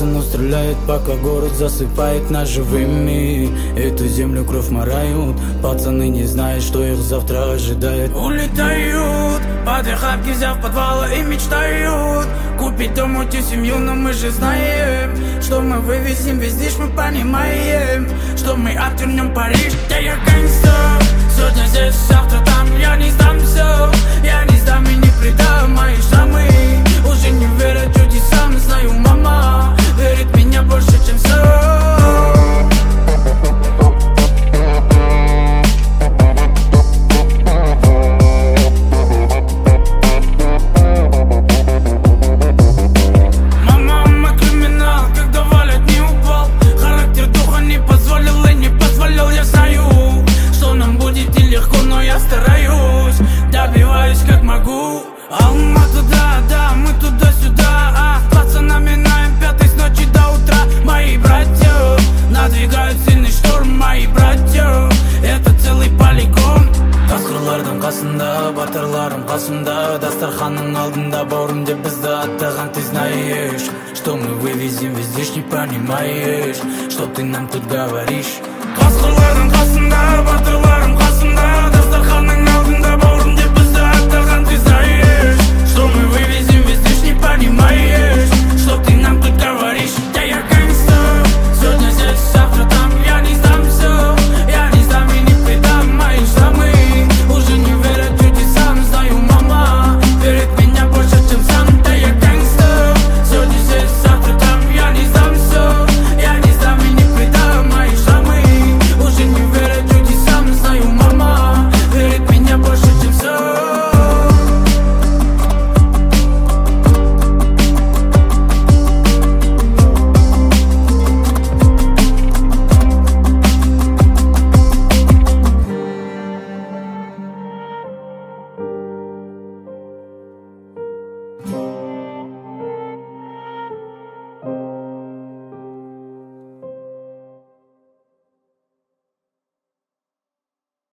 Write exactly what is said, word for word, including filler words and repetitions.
но стреляет, пока город засыпает нас живыми. Эту землю кровь морают, пацаны не знают, что их завтра ожидает. Улетают, под их хапки взяв подвала и мечтают купить дом, уйти семью, но мы же знаем, что мы вывезем весь лишь мы понимаем, что мы отвернем Париж, где я гангстер. Сегодня здесь, завтра там, я не сдамся, я не сдам и не предам мои шрамы. Уже не верят чудесам, знаю, мама верит в меня больше, чем все. Алмату, да, да, мы туда-сюда, а пацанами наем пятой с ночи до утра. Мои братья надвигают сильный шторм, мои братья, это целый полигон. Қасқырлардың қасында, батырларым қасымда, дастарханның алдында бауырым деп бізді аттаған. Ты знаешь, что мы вывезем весь лишь, не понимаешь, что ты нам тут говоришь. Қасқырлардың қасында, батырларым